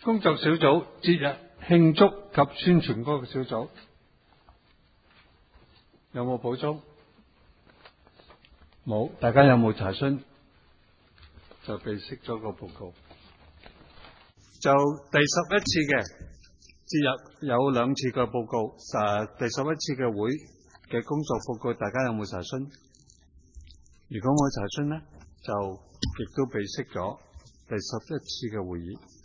工作小組節日慶祝及宣傳嗰個小組有冇補充？冇。大家有冇查詢？就被釋咗個報告。就第11次嘅節日有2次嘅報告，第11次嘅會嘅工作報告，大家有冇查詢？如果冇查詢呢，就亦都被釋咗第11次嘅會議。